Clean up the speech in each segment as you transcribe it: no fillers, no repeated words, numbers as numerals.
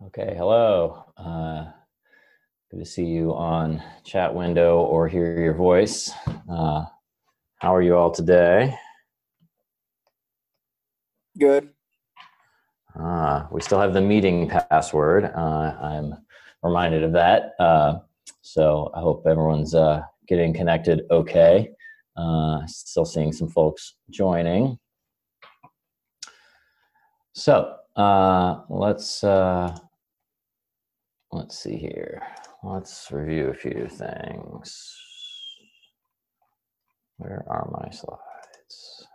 Okay, hello. Good to see you on chat window or hear your voice. How are you all today? Good. We still have the meeting password. I'm reminded of that. So I hope everyone's getting connected okay. Still seeing some folks joining. So let's see here. Let's review a few things. Where are my slides?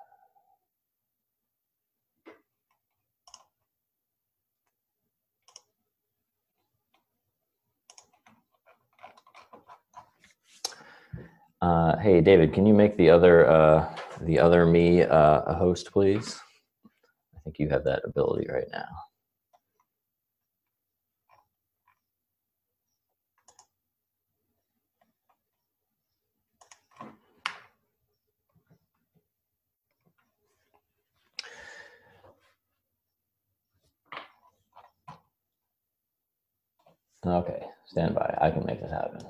Hey, David, can you make the other me a host, please? I think you have that ability right now. Okay, stand by. I can make this happen.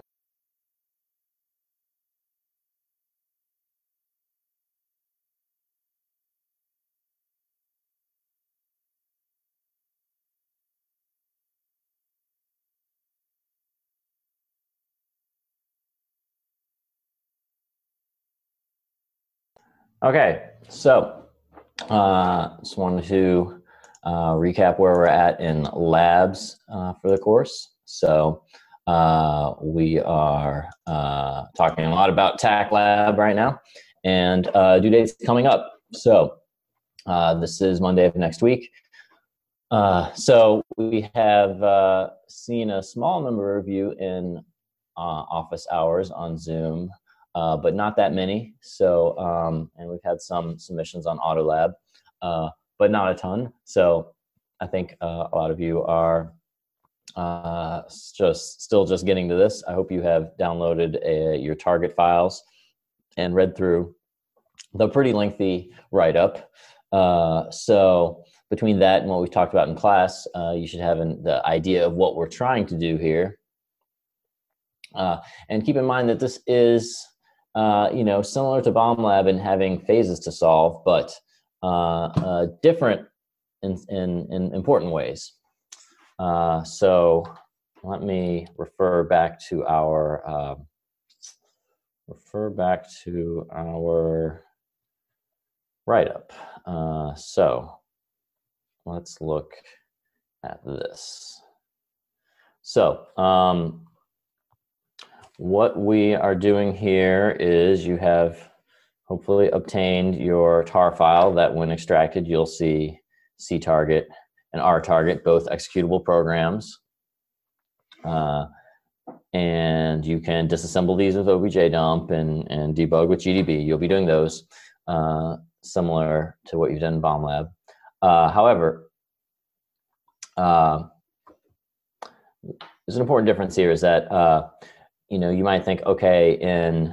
Okay, so just wanted to recap where we're at in labs for the course. So we are talking a lot about TAC lab right now, and due dates coming up. So this is Monday of next week. So we have seen a small number of you in office hours on Zoom, but not that many. So, and we've had some submissions on Autolab, but not a ton. So I think a lot of you are still just getting to this. I hope you have downloaded your target files and read through the pretty lengthy write-up. So between that and what we've talked about in class, you should have the idea of what we're trying to do here. And keep in mind that this is, similar to Bomb Lab in having phases to solve, but different in important ways. So let me refer back to our write-up. So let's look at this. So what we are doing here is you have hopefully obtained your tar file that when extracted, you'll see ctarget and rtarget, both executable programs. And you can disassemble these with objdump and debug with GDB. You'll be doing those similar to what you've done in Bomb Lab. However, there's an important difference here is that you might think, okay, in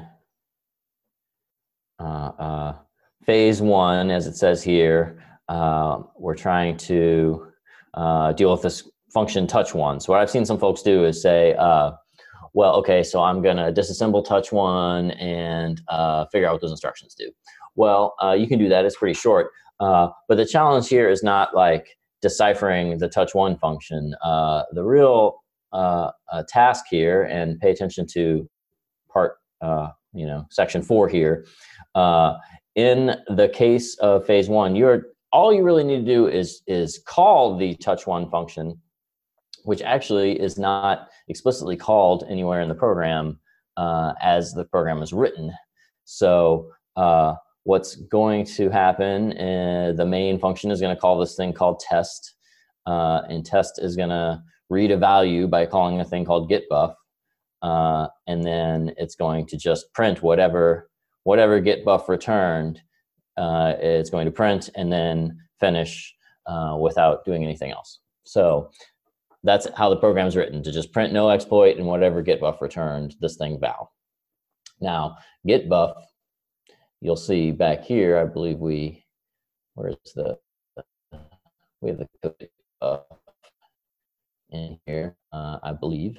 phase one, as it says here, we're trying to deal with this function touch1. So what I've seen some folks do is say, well, okay, so I'm gonna disassemble touch1 and figure out what those instructions do. Well, you can do that, it's pretty short. But the challenge here is not like deciphering the touch1 function. The real task here, and pay attention to part, section 4 here. In the case of phase one, all you really need to do is call the touch1 function, which actually is not explicitly called anywhere in the program as the program is written. So what's going to happen, the main function is going to call this thing called test, and test is going to read a value by calling a thing called getBuff, and then it's going to just print whatever getBuff returned. It's going to print and then finish without doing anything else. So that's how the program's written, to just print no exploit and whatever getBuff returned, this thing val. Now, getBuff, you'll see back here, I believe we have the code in here, I believe.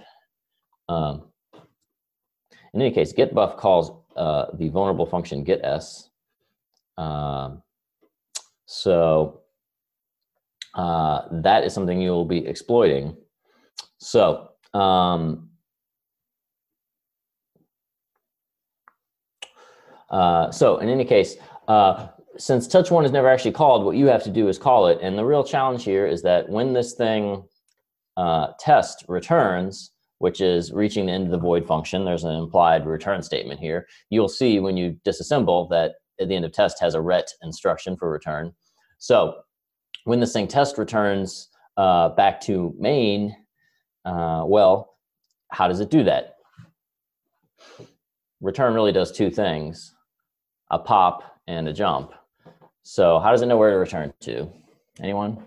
In any case, getBuff calls the vulnerable function getS. So that is something you'll be exploiting. So so in any case, since touch1 is never actually called, what you have to do is call it. And the real challenge here is that when this thing test returns, which is reaching the end of the void function, there's an implied return statement here. You'll see when you disassemble that at the end of test has a ret instruction for return. So when this thing test returns back to main, well, how does it do that? Return really does two things, a pop and a jump. So how does it know where to return to? Anyone?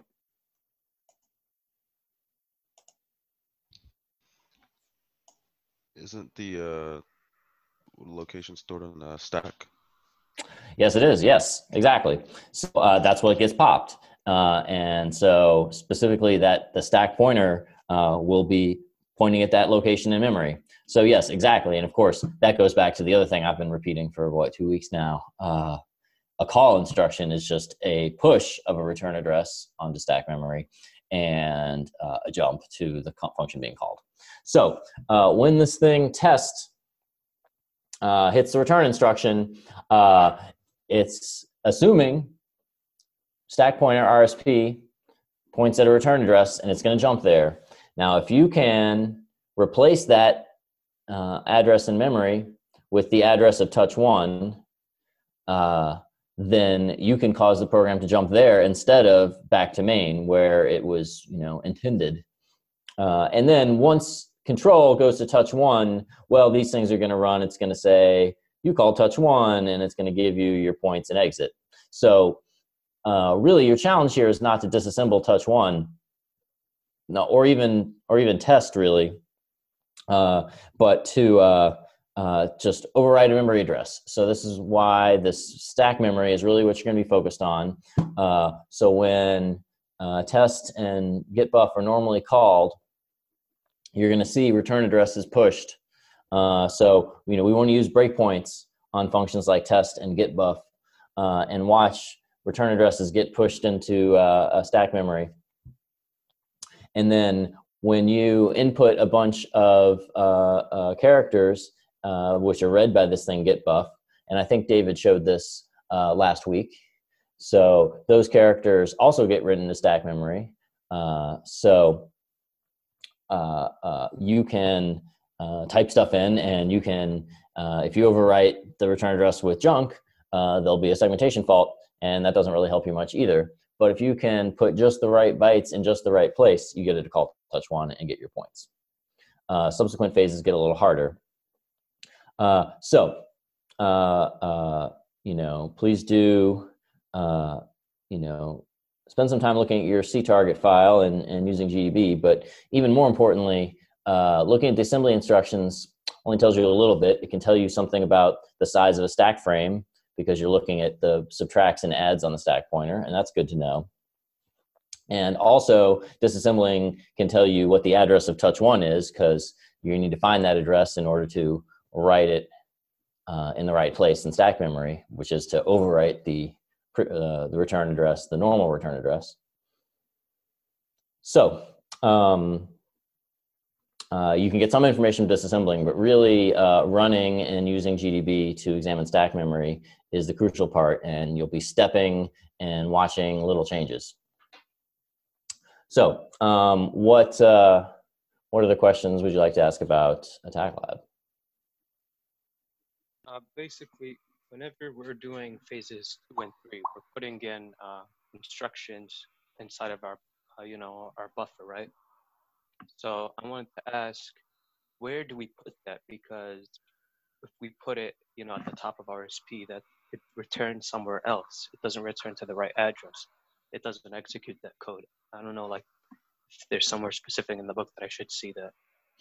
Isn't the location stored on the stack? Yes, it is. Yes, exactly. So that's what gets popped. And so specifically that the stack pointer will be pointing at that location in memory. So yes, exactly. And of course, that goes back to the other thing I've been repeating for, what, 2 weeks now. A call instruction is just a push of a return address onto stack memory and a jump to the function being called. So when this thing test hits the return instruction, it's assuming stack pointer RSP points at a return address and it's going to jump there. Now, if you can replace that address in memory with the address of touch1, then you can cause the program to jump there instead of back to main where it was, intended. And then once control goes to touch1, well, these things are going to run. It's going to say, you call touch1, and it's going to give you your points and exit. So really your challenge here is not to disassemble touch1, no, or even test really, but to just override a memory address. So this is why this stack memory is really what you're going to be focused on. So when test and getBuff are normally called, you're going to see return addresses pushed. So we want to use breakpoints on functions like test and getBuff and watch return addresses get pushed into a stack memory. And then when you input a bunch of characters, which are read by this thing getBuff, and I think David showed this last week. So those characters also get written to stack memory. So you can type stuff in, and you can, if you overwrite the return address with junk, there'll be a segmentation fault, and that doesn't really help you much either. But if you can put just the right bytes in just the right place, you get it to call touch1 and get your points. Subsequent phases get a little harder. Please do, spend some time looking at your ctarget file and using GDB. But even more importantly, looking at the assembly instructions only tells you a little bit. It can tell you something about the size of a stack frame because you're looking at the subtracts and adds on the stack pointer, and that's good to know. And also, disassembling can tell you what the address of touch1 is, because you need to find that address in order to write it in the right place in stack memory, which is to overwrite the return address, the normal return address. So you can get some information from disassembling, but really running and using GDB to examine stack memory is the crucial part, and you'll be stepping and watching little changes. So what other questions would you like to ask about Attack Lab? Basically, whenever we're doing phases 2 and 3, we're putting in instructions inside of our, our buffer, right? So I wanted to ask, where do we put that? Because if we put it, at the top of RSP, that it returns somewhere else. It doesn't return to the right address. It doesn't execute that code. I don't know, if there's somewhere specific in the book that I should see that.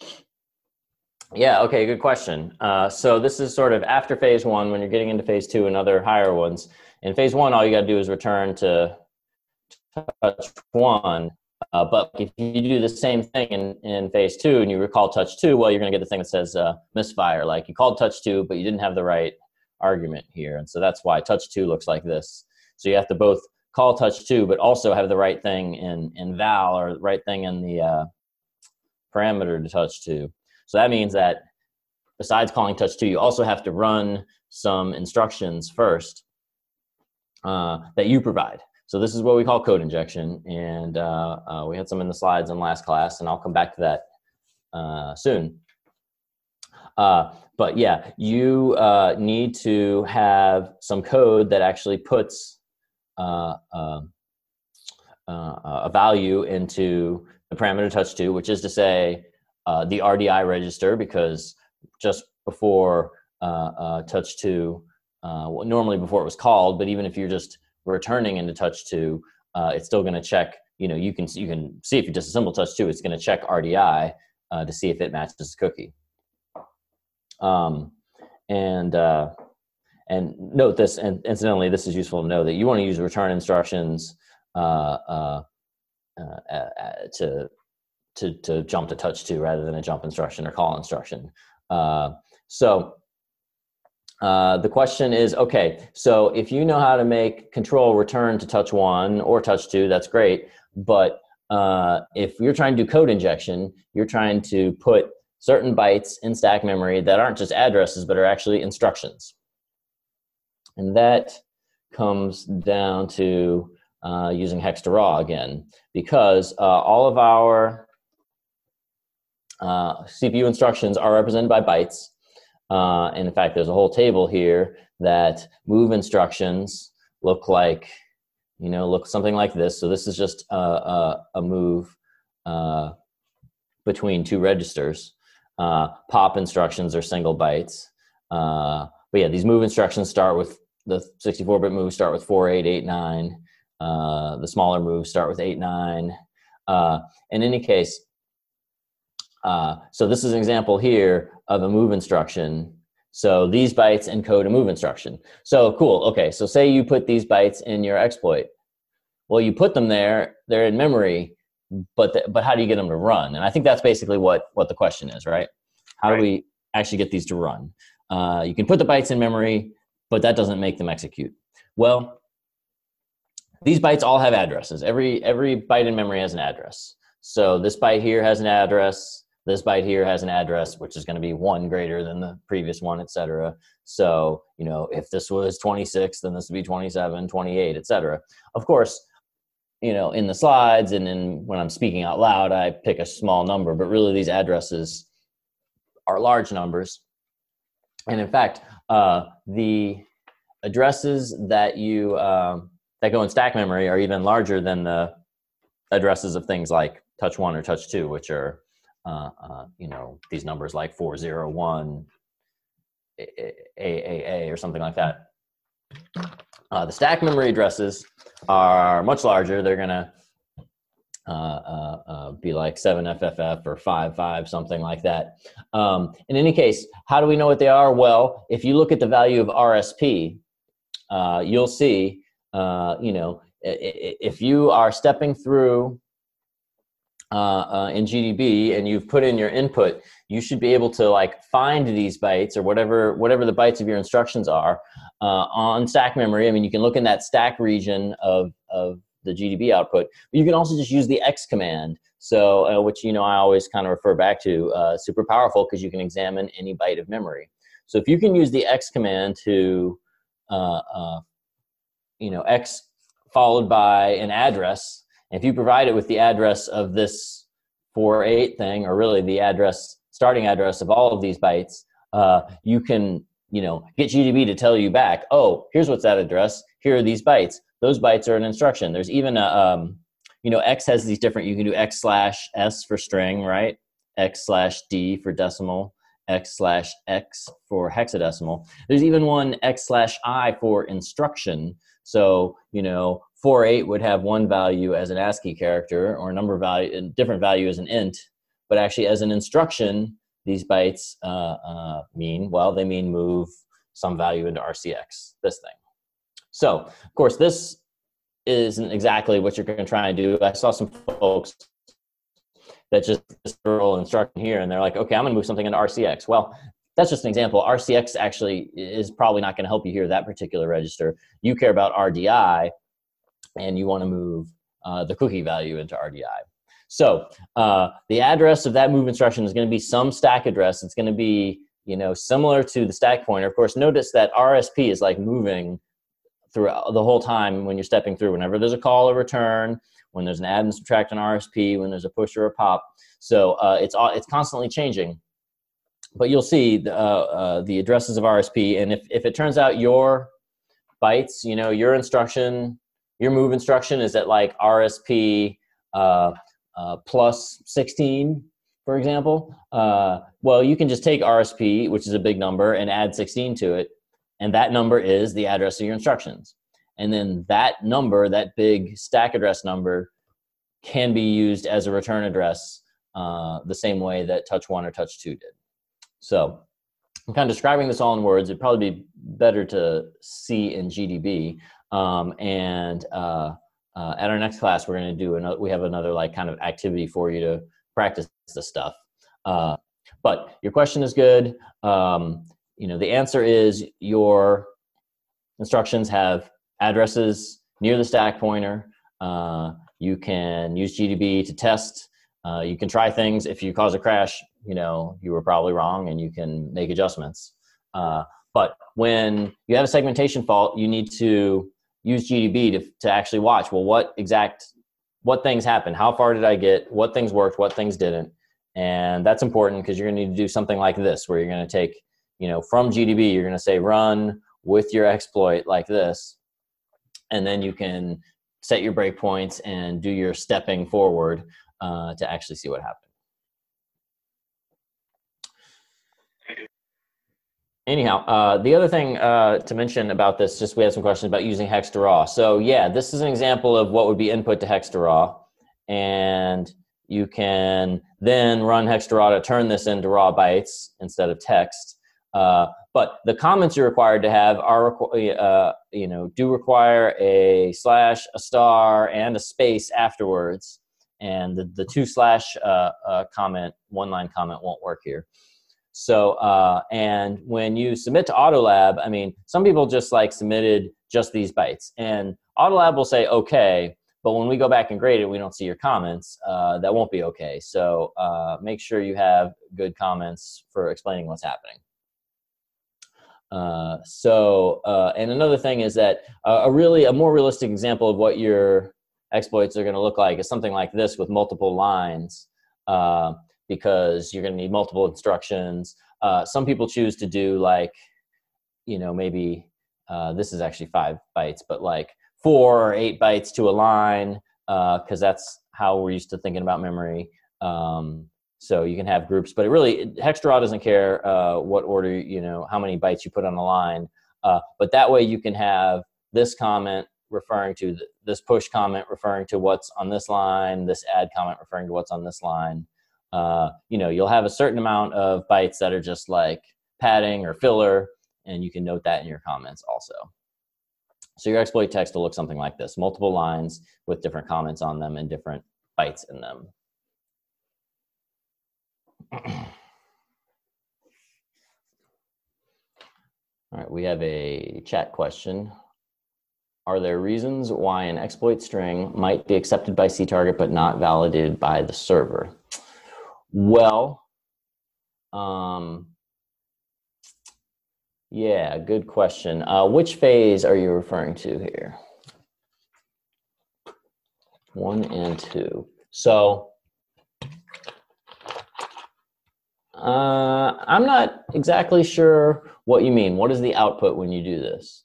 Yeah, okay, good question. So this is sort of after phase 1, when you're getting into phase 2 and other higher ones. In phase 1, all you got to do is return to touch1. But if you do the same thing in phase 2 and you recall touch 2, well, you're going to get the thing that says misfire, like you called touch 2, but you didn't have the right argument here. And so that's why touch 2 looks like this. So you have to both call touch 2, but also have the right thing in val, or the right thing in the parameter to touch 2. So that means that besides calling touch 2, you also have to run some instructions first that you provide. So this is what we call code injection, and we had some in the slides in last class, and I'll come back to that soon. But yeah, you need to have some code that actually puts a value into the parameter touch 2, which is to say the RDI register, because just before touch 2, well, normally before it was called, but even if you're just returning into touch 2, it's still going to check, you can see if you disassemble touch 2, it's going to check RDI to see if it matches the cookie. And note this, and incidentally, this is useful to know that you want to use return instructions to jump to touch 2 rather than a jump instruction or call instruction. So the question is, okay, so if you know how to make control return to touch 1 or touch 2, that's great. But if you're trying to do code injection, you're trying to put certain bytes in stack memory that aren't just addresses, but are actually instructions. And that comes down to using hex to raw again, because all of our CPU instructions are represented by bytes. And in fact, there's a whole table here that move instructions look like, look something like this. So this is just a move between 2 registers. Pop instructions are single bytes. But yeah, these move instructions start with, the 64-bit moves start with 4, 8, 8, 9. The smaller moves start with 8, 9. In any case, so this is an example here of a move instruction. So these bytes encode a move instruction. So cool, okay, so say you put these bytes in your exploit. Well, you put them there, they're in memory, but how do you get them to run? And I think that's basically what the question is, right? How do we actually get these to run? You can put the bytes in memory, but that doesn't make them execute. Well, these bytes all have addresses. Every byte in memory has an address. So this byte here has an address. This byte here has an address, which is going to be 1 greater than the previous one, etc. So, if this was 26, then this would be 27, 28, etc. Of course, in the slides and when I'm speaking out loud, I pick a small number, but really these addresses are large numbers. And in fact, the addresses that you that go in stack memory are even larger than the addresses of things like touch 1 or touch 2, which are these numbers like 401 AAA or something like that. The stack memory addresses are much larger. They're gonna be like 7FFF or 55, something like that. In any case, how do we know what they are? Well, if you look at the value of RSP, you'll see, if you are stepping through in GDB and you've put in your input, you should be able to find these bytes or whatever the bytes of your instructions are on stack memory. I mean, you can look in that stack region of the GDB output, but you can also just use the X command. So, which, I always kind of refer back to, super powerful because you can examine any byte of memory. So if you can use the X command to, X followed by an address, if you provide it with the address of this 48 thing, or really the starting address of all of these bytes, you can, get GDB to tell you back, oh, here's what's that address. Here are these bytes. Those bytes are an instruction. There's even a, X has these different, you can do X/S for string, right? X/D for decimal, X/X for hexadecimal. There's even one X/I for instruction. So, 48 would have one value as an ASCII character, or a different value as an int, but actually as an instruction, these bytes they mean move some value into RCX, this thing. So, of course, this isn't exactly what you're going to try and do. I saw some folks that just roll instruction here, and they're like, okay, I'm going to move something into RCX. Well, that's just an example. RCX actually is probably not going to help you here, that particular register. You care about RDI, and you want to move the cookie value into RDI. So the address of that move instruction is going to be some stack address. It's going to be, similar to the stack pointer. Of course, notice that RSP is like moving throughout the whole time when you're stepping through. Whenever there's a call or return, when there's an add and subtract on RSP, when there's a push or a pop. So it's constantly changing. But you'll see the addresses of RSP, and if it turns out your bytes, your instruction, your move instruction is at like RSP plus 16, for example, well, you can just take RSP, which is a big number, and add 16 to it, and that number is the address of your instructions. And then that number, that big stack address number, can be used as a return address the same way that touch 1 or touch 2 did. So I'm kind of describing this all in words. It'd probably be better to see in GDB. At our next class, we're going to do we have another like kind of activity for you to practice this stuff. But your question is good. The answer is your instructions have addresses near the stack pointer. You can use GDB to test. You can try things. If you cause a crash, you were probably wrong, and you can make adjustments. But when you have a segmentation fault, you need to use GDB to actually watch, well, what things happened? How far did I get? What things worked? What things didn't? And that's important because you're going to need to do something like this, where you're going to take, from GDB, you're going to say run with your exploit like this. And then you can set your breakpoints and do your stepping forward to actually see what happened. Anyhow, the other thing to mention about this, just we had some questions about using hex to raw. So yeah, this is an example of what would be input to hex to raw. And you can then run hex to raw to turn this into raw bytes instead of text. But the comments you're required to have are, do require a slash, a star, and a space afterwards. And the two slash comment, one line comment won't work here. So, and when you submit to Autolab, some people just like submitted just these bytes, and Autolab will say, okay, but when we go back and grade it, we don't see your comments. That won't be okay. So make sure you have good comments for explaining what's happening. And another thing is that a more realistic example of what your exploits are going to look like is something like this with multiple lines. Because you're going to need multiple instructions. Some people choose to do like, maybe this is actually 5 bytes, but like 4 or 8 bytes to a line, because that's how we're used to thinking about memory. So you can have groups, but hex to raw doesn't care what order, how many bytes you put on a line. But that way you can have this comment referring to this push comment referring to what's on this line, this add comment referring to what's on this line. You'll have a certain amount of bytes that are just like padding or filler, and you can note that in your comments also. So your exploit text will look something like this, multiple lines with different comments on them and different bytes in them. All right, we have a chat question. Are there reasons why an exploit string might be accepted by ctarget but not validated by the server? Well, yeah, good question. Which phase are you referring to here? 1 and 2. So I'm not exactly sure what you mean. What is the output when you do this?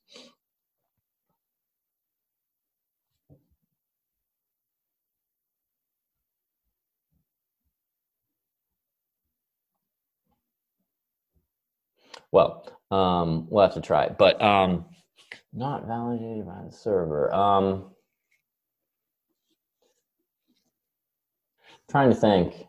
Well, we'll have to try it, but not validated by the server. Trying to think.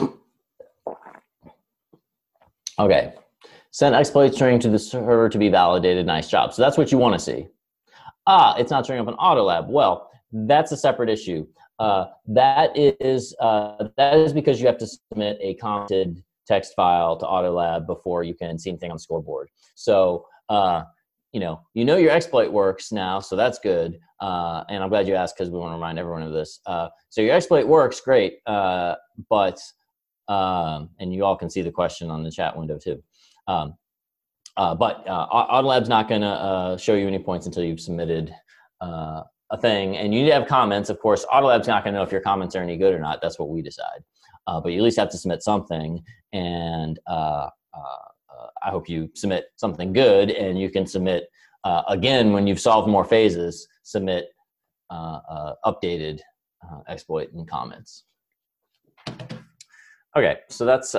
Okay, send exploit string to the server to be validated. Nice job. So that's what you want to see. It's not showing up in Autolab. Well, that's a separate issue. That is because you have to submit a commented text file to Autolab before you can see anything on the scoreboard. So, your exploit works now, so that's good. And I'm glad you asked, because we want to remind everyone of this. So your exploit works, great, but and you all can see the question on the chat window too. But Autolab's not going to show you any points until you've submitted a thing, and you need to have comments. Of course, Autolab's not going to know if your comments are any good or not. That's what we decide. But you at least have to submit something, and I hope you submit something good, and you can submit again when you've solved more phases. Submit updated exploit and comments. Okay, so that's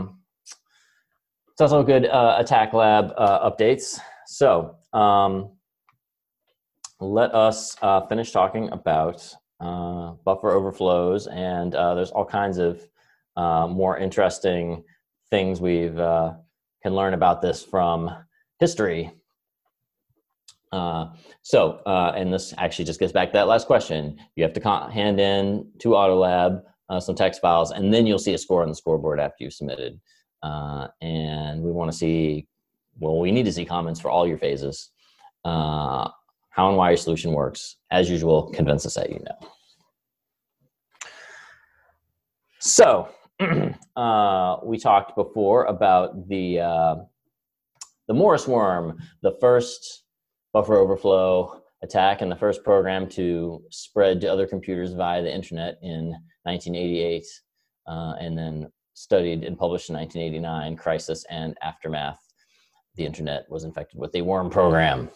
also good Attack Lab updates. So let us finish talking about buffer overflows, and there's all kinds of more interesting things we've can learn about this from history. And this actually just gets back to that last question. You have to hand in to Autolab some text files, and then you'll see a score on the scoreboard after you've submitted. And we want to see, we need to see comments for all your phases. How and why your solution works. As usual, convince us that you know. So we talked before about the Morris worm, the first buffer overflow attack and the first program to spread to other computers via the internet in 1988, and then studied and published in 1989, Crisis and Aftermath. The internet was infected with a worm program.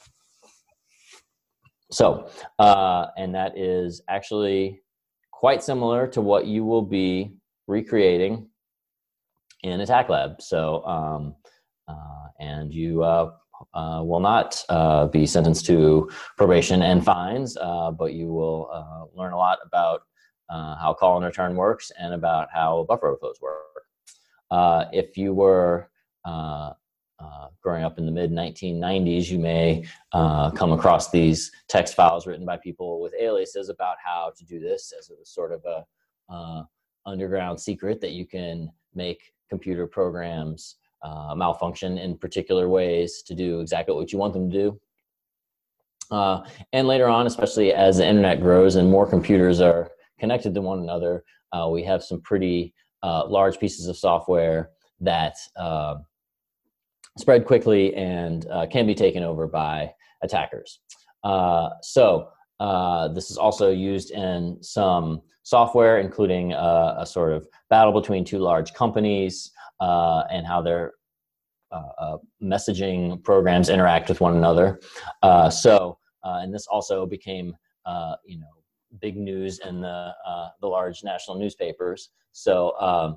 So, and that is actually quite similar to what you will be recreating in Attack Lab. So, and you will not be sentenced to probation and fines, but you will learn a lot about how call and return works and about how buffer overflows work. If you were growing up in the mid-1990s, you may come across these text files written by people with aliases about how to do this, as it was sort of a underground secret that you can make computer programs malfunction in particular ways to do exactly what you want them to do. And later on, especially as the internet grows and more computers are connected to one another, we have some pretty large pieces of software that spread quickly and can be taken over by attackers. So this is also used in some software, including a sort of battle between two large companies and how their messaging programs interact with one another. And this also became, big news in the large national newspapers. So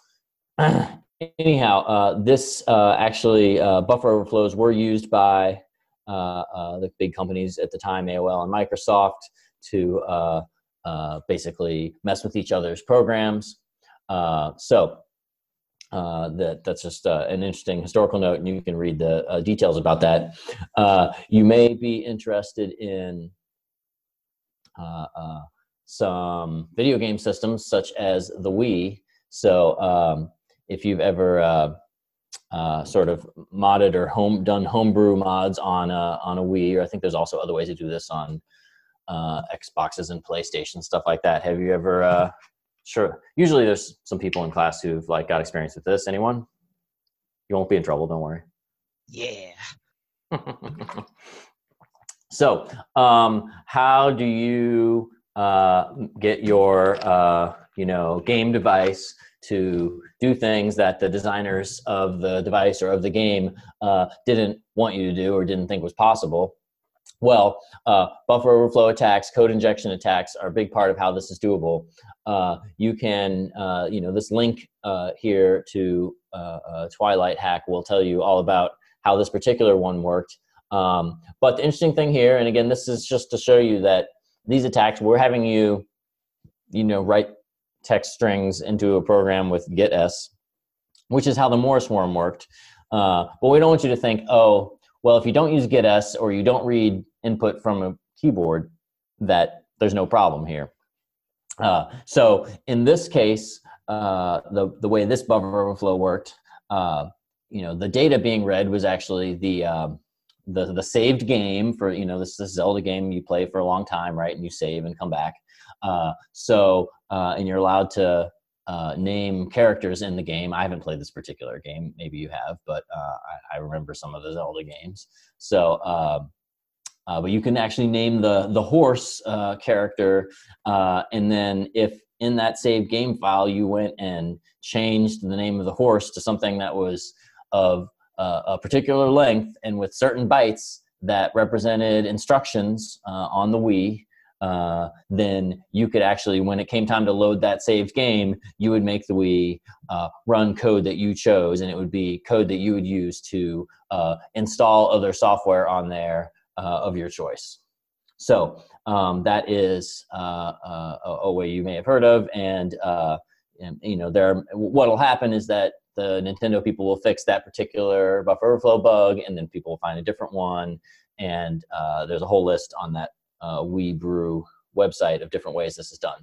anyhow, this actually buffer overflows were used by the big companies at the time, AOL and Microsoft, to basically mess with each other's programs. That's just an interesting historical note, and you can read the details about that. You may be interested in some video game systems such as the Wii. So if you've ever sort of modded or done homebrew mods on a Wii, or I think there's also other ways to do this on Xboxes and PlayStation, stuff like that. Have you ever? Sure. Usually there's some people in class who've got experience with this. Anyone? You won't be in trouble. Don't worry. Yeah. So, how do you get your game device to do things that the designers of the device or of the game didn't want you to do or didn't think was possible? Well, buffer overflow attacks, code injection attacks are a big part of how this is doable. You can, this link here to Twilight Hack will tell you all about how this particular one worked. But the interesting thing here, and again, this is just to show you that these attacks, we're having you, write text strings into a program with getS, which is how the Morris worm worked. But we don't want you to think, oh, well, if you don't use getS or you don't read input from a keyboard, that there's no problem here. So in this case, the way this buffer overflow worked, the data being read was actually the saved game for, this Zelda game you play for a long time, right? And you save and come back. And you're allowed to name characters in the game. I haven't played this particular game. Maybe you have, but I remember some of the Zelda games. So, but you can actually name the horse character, and then if in that saved game file you went and changed the name of the horse to something that was of a particular length and with certain bytes that represented instructions on the Wii, then you could actually, when it came time to load that saved game, you would make the Wii run code that you chose, and it would be code that you would use to install other software on there of your choice. So that is a way you may have heard of, and what'll happen is that the Nintendo people will fix that particular buffer overflow bug, and then people will find a different one, and there's a whole list on that WeBrew website of different ways this is done.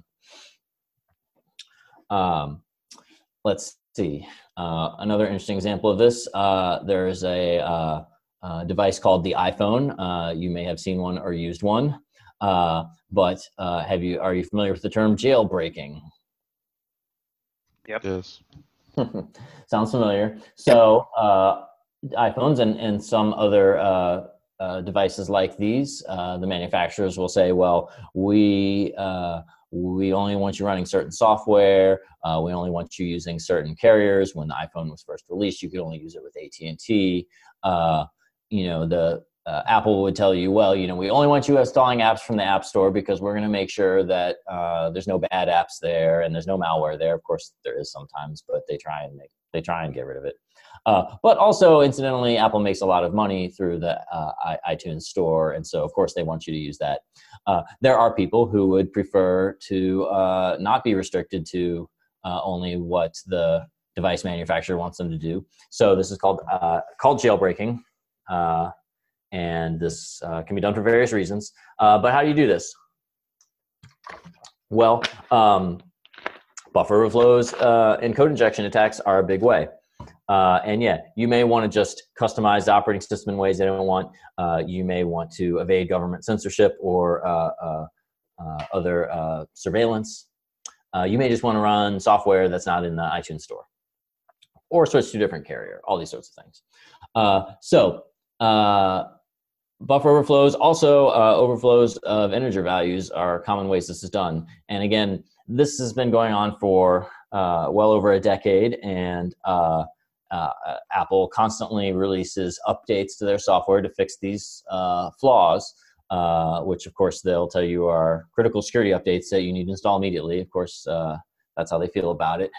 Let's see. Another interesting example of this, there's a device called the iPhone. You may have seen one or used one, but are you familiar with the term jailbreaking? Yep. Yes. Sounds familiar. So iPhones and some other devices like these, the manufacturers will say, well, we only want you running certain software. We only want you using certain carriers. When the iPhone was first released, you could only use it with AT&T. Apple would tell you, well, we only want you installing apps from the App Store because we're going to make sure that there's no bad apps there and there's no malware there. Of course, there is sometimes, but they try and get rid of it. But also, incidentally, Apple makes a lot of money through the iTunes Store, and so of course they want you to use that. There are people who would prefer to not be restricted to only what the device manufacturer wants them to do. So this is called jailbreaking. And this can be done for various reasons. But how do you do this? Well, buffer overflows and code injection attacks are a big way. And yeah, you may want to just customize the operating system in ways they don't want. You may want to evade government censorship or other surveillance. You may just want to run software that's not in the iTunes Store, or switch to a different carrier, all these sorts of things. Buffer overflows, also overflows of integer values are common ways this is done. And again, this has been going on for well over a decade, and Apple constantly releases updates to their software to fix these flaws, which of course they'll tell you are critical security updates that you need to install immediately. Of course, that's how they feel about it.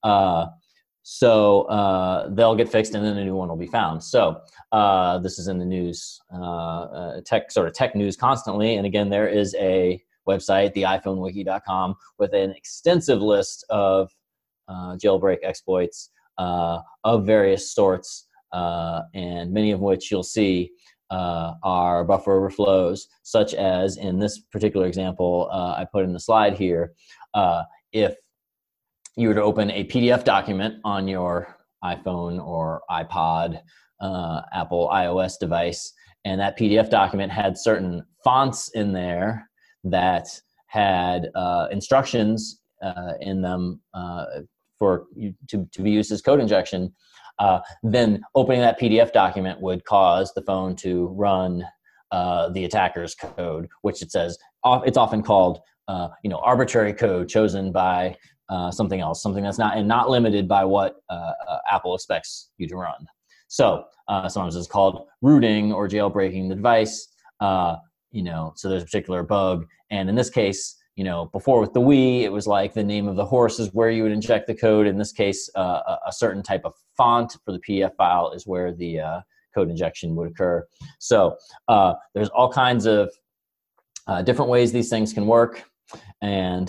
So they'll get fixed, and then a new one will be found. So this is in the news, tech news constantly. And again, there is a website, theiPhoneWiki.com, with an extensive list of jailbreak exploits of various sorts, and many of which you'll see are buffer overflows, such as in this particular example I put in the slide here. If you were to open a PDF document on your iPhone or iPod, Apple iOS device, and that PDF document had certain fonts in there that had instructions in them for you to be used as code injection, then opening that PDF document would cause the phone to run the attacker's code, which it says it's often called arbitrary code chosen by something else, something that's not limited by what Apple expects you to run. So sometimes it's called rooting or jailbreaking the device. So there's a particular bug, and in this case, before with the Wii, it was like the name of the horse is where you would inject the code. In this case, a certain type of font for the PDF file is where the code injection would occur. So there's all kinds of different ways these things can work, and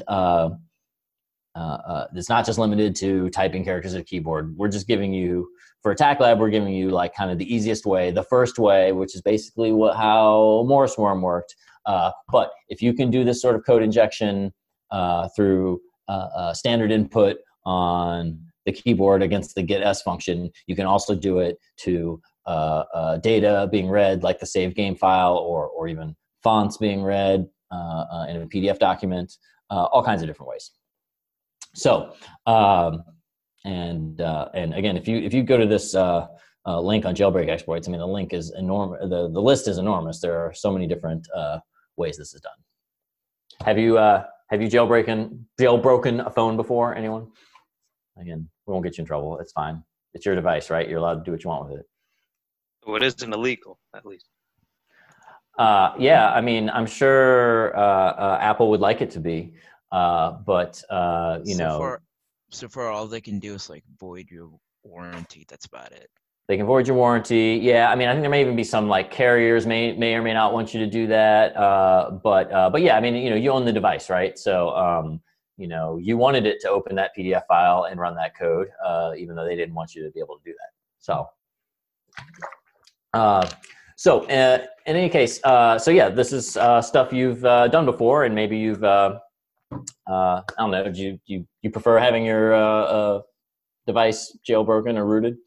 it's not just limited to typing characters at a keyboard. We're just giving you, for Attack Lab, we're giving you like kind of the easiest way, the first way, which is basically how Morris Worm worked. But if you can do this sort of code injection through standard input on the keyboard against the getS function, you can also do it to data being read, like the save game file, or even fonts being read in a PDF document, all kinds of different ways. So, and again, if you go to this link on jailbreak exploits, I mean, the link is enormous. The list is enormous. There are so many different ways this is done. Have you jailbroken a phone before? Anyone? Again, we won't get you in trouble. It's fine. It's your device, right? You're allowed to do what you want with it. Well, it isn't illegal, at least. Yeah, I mean, I'm sure Apple would like it to be, but you know. So far, all they can do is like void your warranty. That's about it. They can void your warranty. Yeah, I mean, I think there may even be some like carriers may or may not want you to do that. But yeah, I mean, you know, you own the device, right? So you know, you wanted it to open that PDF file and run that code, even though they didn't want you to be able to do that. So, in any case, so yeah, this is stuff you've done before, and maybe you've I don't know. Do you prefer having your device jailbroken or rooted?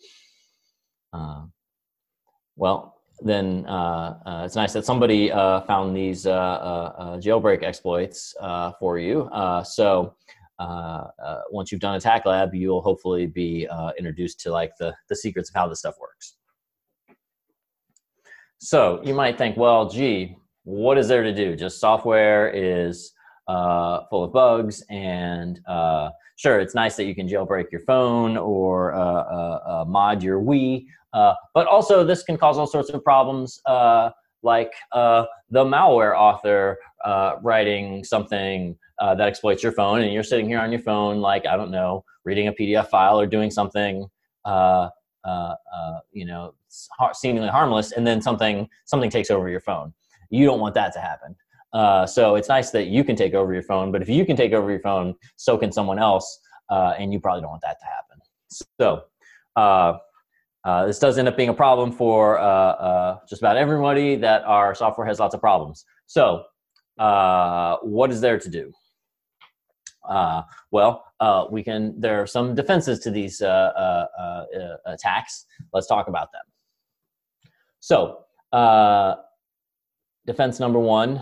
Well, then it's nice that somebody found these jailbreak exploits for you. So once you've done Attack Lab, you'll hopefully be introduced to like the secrets of how this stuff works. So you might think, well, gee, what is there to do? Just software is full of bugs, and sure, it's nice that you can jailbreak your phone or mod your Wii, but also this can cause all sorts of problems, like the malware author writing something that exploits your phone, and you're sitting here on your phone, like, I don't know, reading a PDF file or doing something, you know, seemingly harmless, and then something takes over your phone. You don't want that to happen. So it's nice that you can take over your phone, but if you can take over your phone, so can someone else, and you probably don't want that to happen. So this does end up being a problem for just about everybody that our software has lots of problems. So what is there to do? Well, there are some defenses to these attacks. Let's talk about them. So defense number one,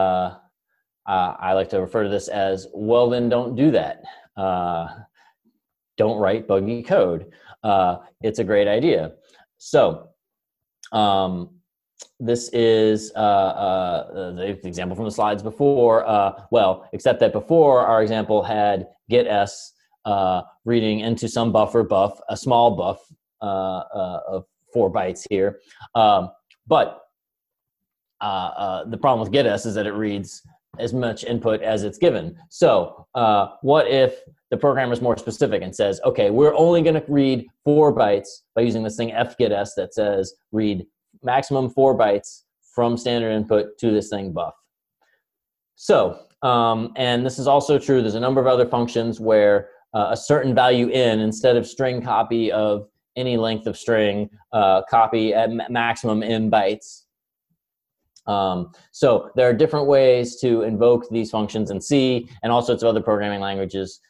I like to refer to this as, well, then don't do that. Don't write buggy code. It's a great idea. So this is the example from the slides before. Well, except that before our example had getS reading into some buffer buff, a small buff of 4 bytes here. But the problem with getS is that it reads as much input as it's given. So what if the programmer is more specific and says, okay, we're only going to read 4 bytes by using this thing fgetS that says read maximum 4 bytes from standard input to this thing buff. So, and this is also true, there's a number of other functions where a certain value in, instead of string copy of any length of string, copy at maximum in bytes. So there are different ways to invoke these functions in C and all sorts of other programming languages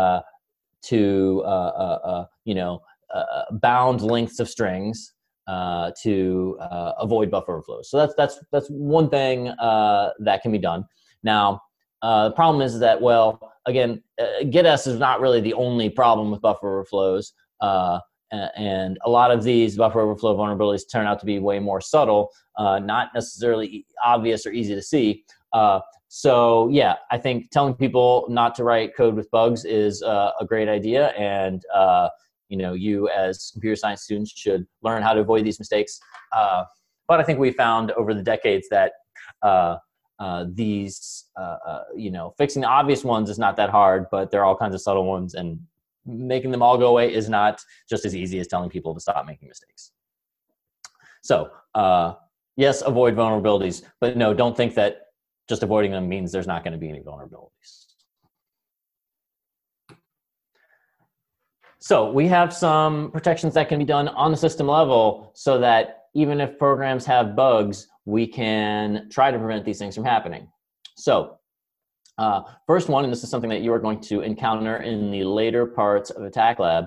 to bound lengths of strings to avoid buffer overflows. So that's one thing that can be done. Now the problem is that, well, again, getS is not really the only problem with buffer overflows. And a lot of these buffer overflow vulnerabilities turn out to be way more subtle, not necessarily obvious or easy to see. So yeah, I think telling people not to write code with bugs is a great idea, and you as computer science students should learn how to avoid these mistakes. But I think we found over the decades that fixing the obvious ones is not that hard, but there are all kinds of subtle ones, and making them all go away is not just as easy as telling people to stop making mistakes. So yes, avoid vulnerabilities, but no, don't think that just avoiding them means there's not going to be any vulnerabilities. So we have some protections that can be done on the system level so that even if programs have bugs, we can try to prevent these things from happening. So first one, and this is something that you are going to encounter in the later parts of Attack Lab,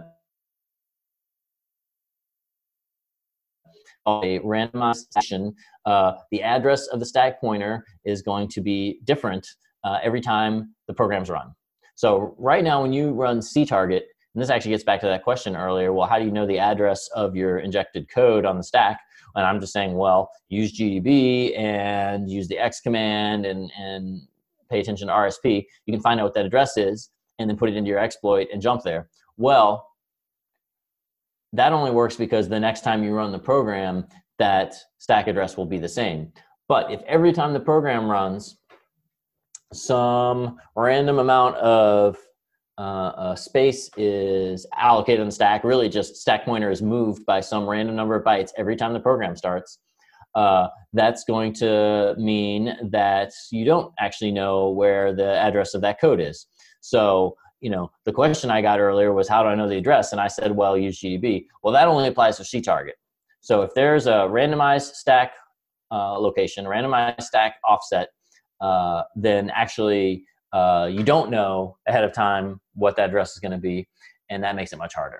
a randomized session. The address of the stack pointer is going to be different every time the program's run. So right now when you run ctarget, and this actually gets back to that question earlier, well, how do you know the address of your injected code on the stack? And I'm just saying, well, use GDB and use the X command and pay attention to RSP. You can find out what that address is and then put it into your exploit and jump there. Well, that only works because the next time you run the program, that stack address will be the same. But if every time the program runs, some random amount of space is allocated on the stack, really just stack pointer is moved by some random number of bytes every time the program starts, that's going to mean that you don't actually know where the address of that code is. So, you know, the question I got earlier was, how do I know the address? And I said, well, use GDB. Well, that only applies to ctarget. So if there's a randomized stack location, randomized stack offset, then actually you don't know ahead of time what that address is going to be, and that makes it much harder.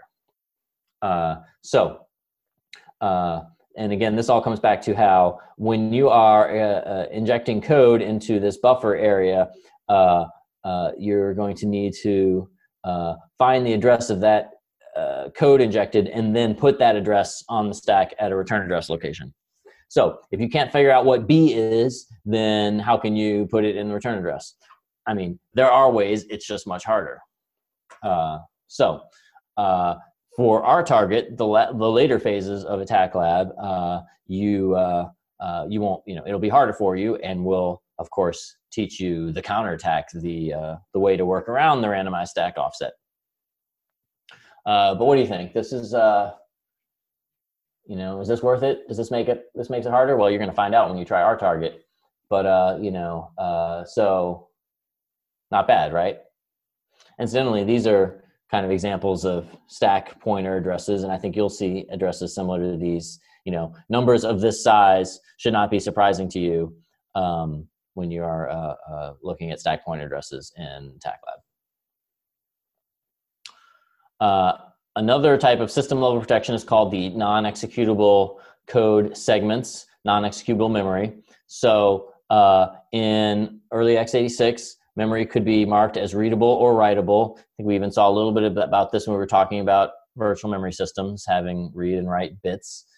And again, this all comes back to how when you are injecting code into this buffer area, you're going to need to find the address of that code injected and then put that address on the stack at a return address location. So if you can't figure out what B is, then how can you put it in the return address? I mean, there are ways, it's just much harder. For our target, the later phases of Attack Lab, you won't, it'll be harder for you, and we'll, of course, teach you the counterattack, the way to work around the randomized stack offset. But what do you think? This is, is this worth it? Does this make it harder? Well, you're going to find out when you try our target. But, so not bad, right? Incidentally, these are kind of examples of stack pointer addresses, and I think you'll see addresses similar to these. Numbers of this size should not be surprising to you when you are looking at stack pointer addresses in Attack Lab. Another type of system level protection is called the non-executable code segments, non-executable memory. So in early x86, memory could be marked as readable or writable. I think we even saw a little bit about this when we were talking about virtual memory systems having read and write bits.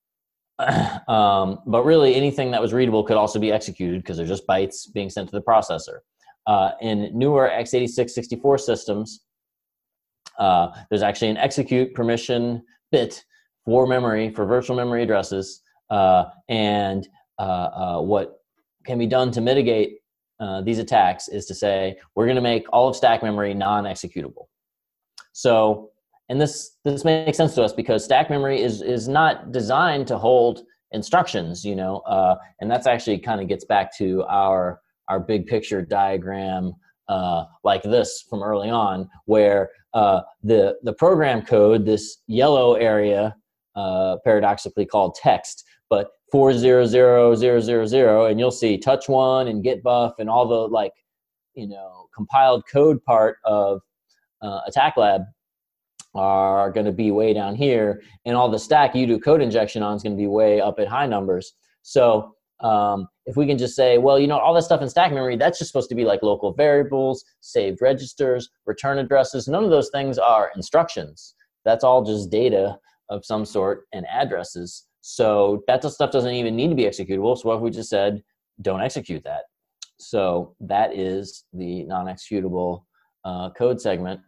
But really anything that was readable could also be executed because they're just bytes being sent to the processor. In newer x86-64 systems, there's actually an execute permission bit for memory, for virtual memory addresses, and what can be done to mitigate these attacks is to say, we're going to make all of stack memory non-executable. So, and this makes sense to us because stack memory is not designed to hold instructions, and that's actually kind of gets back to our big picture diagram like this from early on, where the program code, this yellow area, paradoxically called text, but 400000, and you'll see touch one and get buff and all the compiled code part of Attack Lab are going to be way down here, and all the stack you do code injection on is going to be way up at high numbers. So if we can just say, well, all that stuff in stack memory, that's just supposed to be like local variables, saved registers, return addresses. None of those things are instructions. That's all just data of some sort and addresses. So that stuff doesn't even need to be executable. So what if we just said, don't execute that? So that is the non-executable code segment.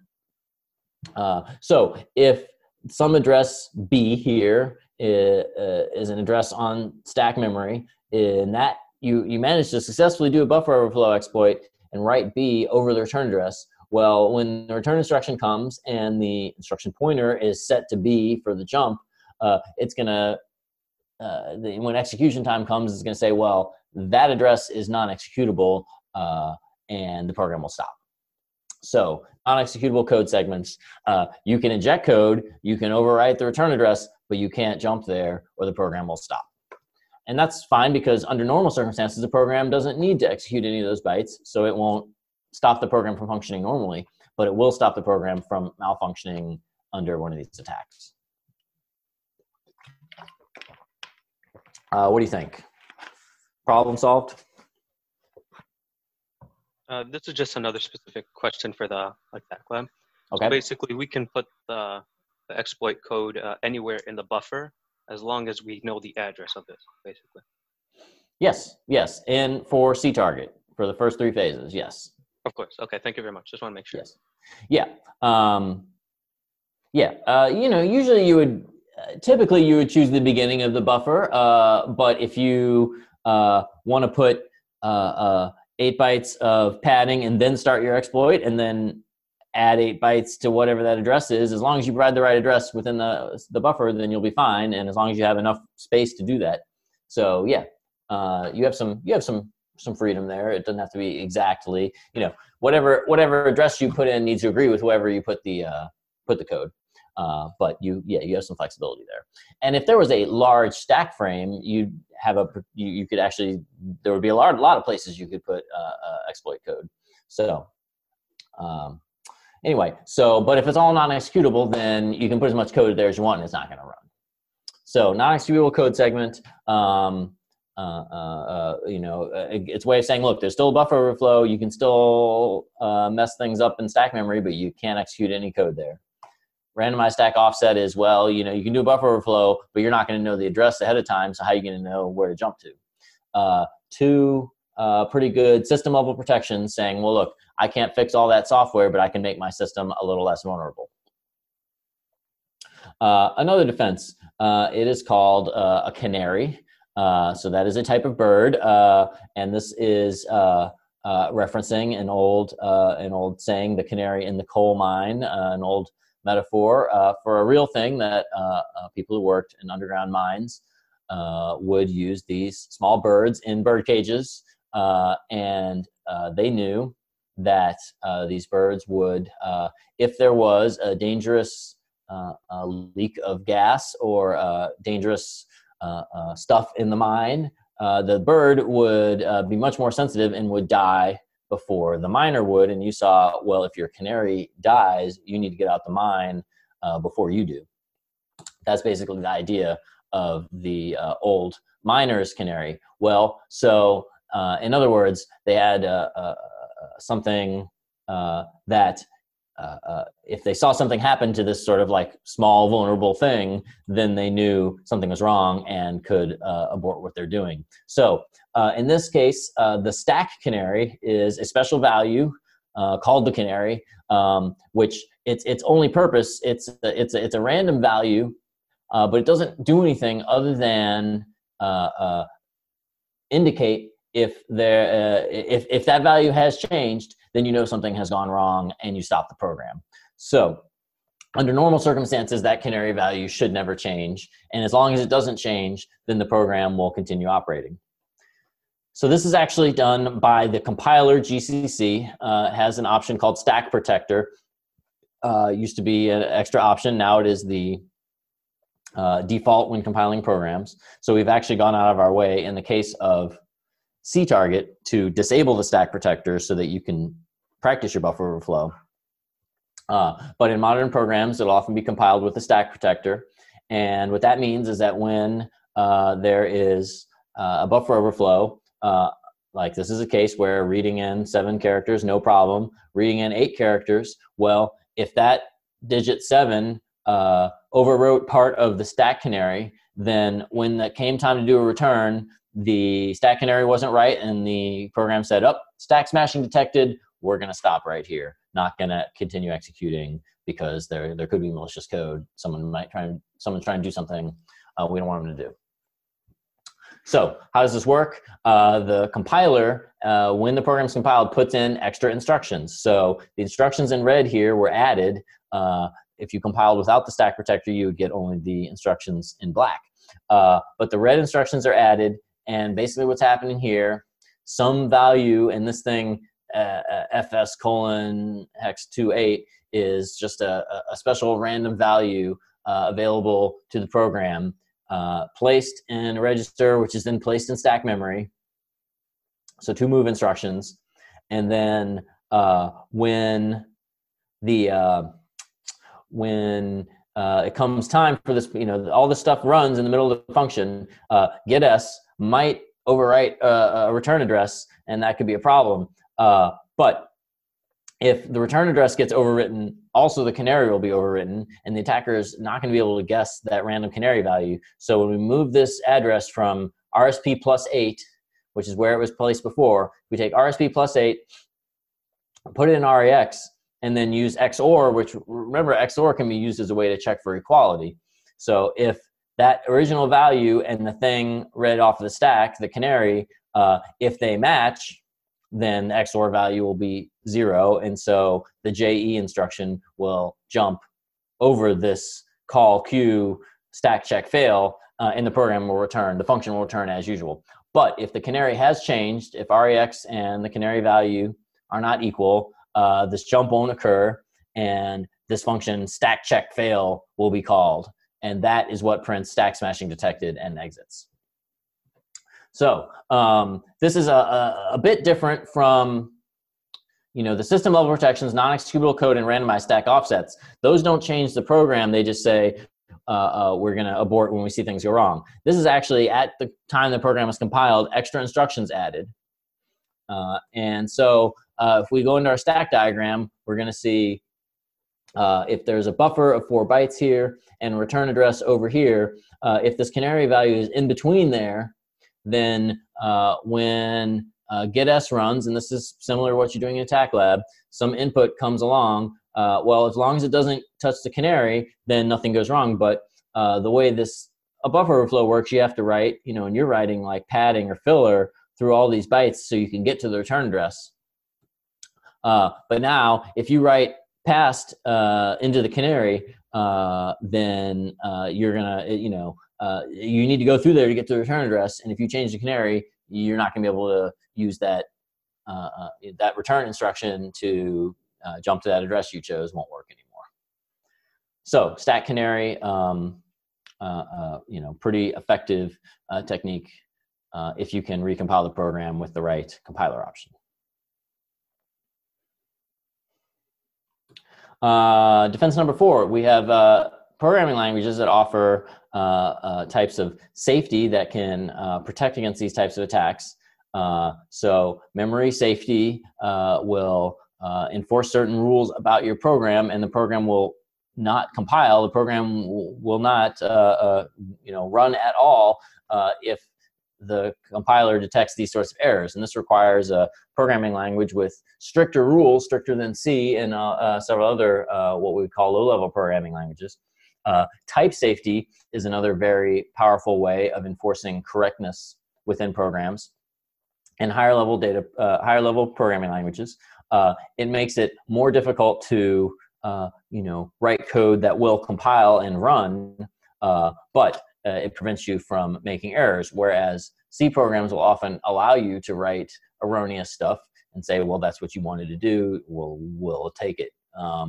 So if some address B here is an address on stack memory, in that you manage to successfully do a buffer overflow exploit and write B over the return address, well, when the return instruction comes and the instruction pointer is set to B for the jump, it's going to, when execution time comes, it's going to say, well, that address is non-executable, and the program will stop. So non-executable code segments, you can inject code, you can overwrite the return address, but you can't jump there or the program will stop. And that's fine because under normal circumstances, the program doesn't need to execute any of those bytes, so it won't stop the program from functioning normally, but it will stop the program from malfunctioning under one of these attacks. What do you think? Problem solved? This is just another specific question for the attack lab. Okay. So basically, we can put the exploit code anywhere in the buffer as long as we know the address of it, basically. Yes, yes. And for CTarget, for the first 3 phases, yes. Of course. Okay, thank you very much. Just want to make sure. Yes. Yeah. Usually you would, typically you would choose the beginning of the buffer, but if you want to put 8 bytes of padding and then start your exploit and then add 8 bytes to whatever that address is, as long as you provide the right address within the buffer, then you'll be fine. And as long as you have enough space to do that. So yeah, you have some freedom there. It doesn't have to be exactly, whatever address you put in needs to agree with whoever you put the code. But you have some flexibility there. And if there was a large stack frame, you could actually, there would be a lot of places you could put exploit code. So anyway, but if it's all non-executable, then you can put as much code there as you want and it's not going to run. So non-executable code segment, it's a way of saying, look, there's still a buffer overflow. You can still mess things up in stack memory, but you can't execute any code there. Randomized stack offset is, well, you can do a buffer overflow, but you're not going to know the address ahead of time, so how are you going to know where to jump to? 2 pretty good system level protections saying, well, look, I can't fix all that software, but I can make my system a little less vulnerable. Another defense, it is called a canary. So that is a type of bird, and this is referencing an old saying, the canary in the coal mine, an old metaphor for a real thing that people who worked in underground mines would use these small birds in bird cages, and they knew that these birds would, if there was a dangerous leak of gas or dangerous stuff in the mine, the bird would be much more sensitive and would die before the miner would. And you saw, well, if your canary dies, you need to get out the mine before you do. That's basically the idea of the old miner's canary. Well, so in other words, they had something that if they saw something happen to this sort of like small vulnerable thing, then they knew something was wrong and could abort what they're doing. So in this case, the stack canary is a special value called the canary, which its only purpose, it's a random value, but it doesn't do anything other than indicate if that value has changed, then you know something has gone wrong and you stop the program. So under normal circumstances, that canary value should never change. And as long as it doesn't change, then the program will continue operating. So this is actually done by the compiler GCC. It has an option called Stack Protector. Used to be an extra option. Now it is the default when compiling programs. So we've actually gone out of our way in the case of CTarget to disable the stack protector so that you can practice your buffer overflow. But in modern programs, it'll often be compiled with the stack protector. And what that means is that when there is a buffer overflow, like this is a case where reading in 7 characters, no problem. Reading in 8 characters, well, if that digit 7 overwrote part of the stack canary, then when it came time to do a return, the stack canary wasn't right, and the program said, "Oh, stack smashing detected. We're going to stop right here. Not going to continue executing because there could be malicious code. Someone's trying to do something we don't want them to do." So how does this work? The compiler, when the program's compiled, puts in extra instructions. So the instructions in red here were added. If you compiled without the stack protector, you would get only the instructions in black. But the red instructions are added. And basically what's happening here, some value in this thing, fs:\hex28, is just a special random value available to the program placed in a register, which is then placed in stack memory. So 2 move instructions. And then when it comes time for this, all this stuff runs in the middle of the function, getS might overwrite a return address, and that could be a problem. But if the return address gets overwritten, also the canary will be overwritten, and the attacker is not going to be able to guess that random canary value. So when we move this address from RSP plus 8, which is where it was placed before, we take RSP plus 8, put it in RAX, and then use XOR, which, remember, XOR can be used as a way to check for equality. So if that original value and the thing read off of the stack, the canary, if they match, then the XOR value will be 0. And so the JE instruction will jump over this call Q stack check fail, and the program will return, the function will return as usual. But if the canary has changed, if RAX and the canary value are not equal, this jump won't occur, and this function stack check fail will be called. And that is what prints stack smashing detected and exits. So this is a bit different from the system level protections, non-executable code, and randomized stack offsets. Those don't change the program. They just say we're going to abort when we see things go wrong. This is actually, at the time the program was compiled, extra instructions added. And so if we go into our stack diagram, we're going to see if there's a buffer of 4 bytes here and a return address over here, if this canary value is in between there, then when getS runs, and this is similar to what you're doing in Attack Lab, some input comes along. Well, as long as it doesn't touch the canary, then nothing goes wrong. But the way a buffer overflow works, you have to write, and you're writing like padding or filler through all these bytes so you can get to the return address. But now, if you write past into the canary, then you're gonna, you need to go through there to get to the return address. And if you change the canary, you're not gonna be able to use that that return instruction to jump to that address you chose. Won't work anymore. So stack canary, pretty effective technique if you can recompile the program with the right compiler option. Defense number 4, we have programming languages that offer types of safety that can protect against these types of attacks. So memory safety will enforce certain rules about your program, and the program will not compile. The program will not run at all if the compiler detects these sorts of errors. And this requires a programming language with stricter rules, stricter than C and several other what we would call low-level programming languages. Type safety is another very powerful way of enforcing correctness within programs. And higher-level programming languages, it makes it more difficult to write code that will compile and run, but it prevents you from making errors, whereas C programs will often allow you to write erroneous stuff and say, well, that's what you wanted to do, we'll take it.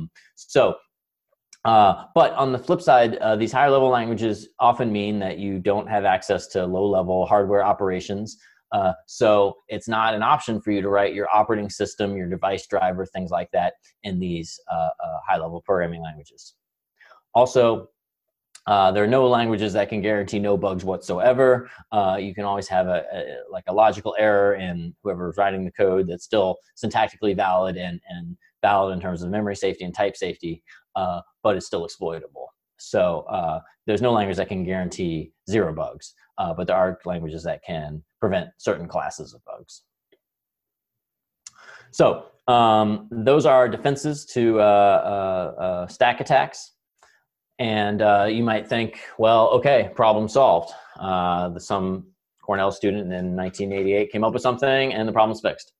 But on the flip side, these higher level languages often mean that you don't have access to low level hardware operations. So it's not an option for you to write your operating system, your device driver, things like that in these high level programming languages. Also, there are no languages that can guarantee no bugs whatsoever. You can always have a logical error in whoever's writing the code that's still syntactically valid and valid in terms of memory safety and type safety, but it's still exploitable. So there's no language that can guarantee 0 bugs, but there are languages that can prevent certain classes of bugs. So those are defenses to stack attacks. And you might think, well, okay, problem solved. Some Cornell student in 1988 came up with something and the problem's fixed.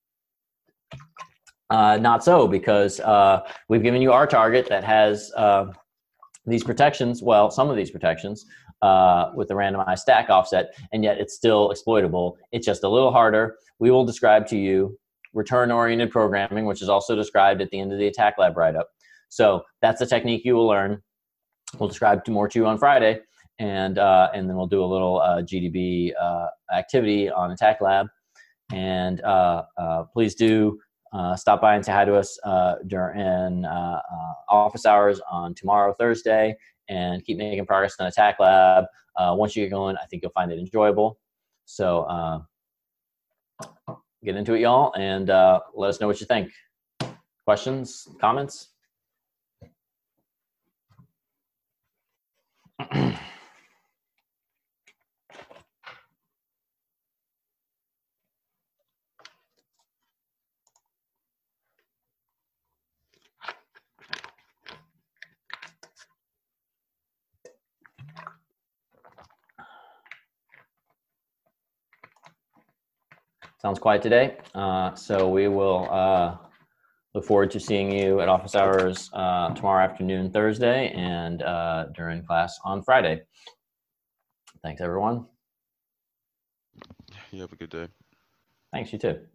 Not so, because we've given you our target that has these protections, well, some of these protections with the randomized stack offset, and yet it's still exploitable. It's just a little harder. We will describe to you return-oriented programming, which is also described at the end of the Attack Lab write-up. So that's the technique you will learn. We'll describe more to you on Friday, and then we'll do a little GDB activity on Attack Lab. And please do stop by and say hi to us during office hours on tomorrow, Thursday, and keep making progress on Attack Lab. Once you get going, I think you'll find it enjoyable. So get into it, y'all, and let us know what you think. Questions, comments? Sounds quiet today. So we will look forward to seeing you at office hours tomorrow afternoon, Thursday, and during class on Friday. Thanks, everyone. You have a good day. Thanks, you too.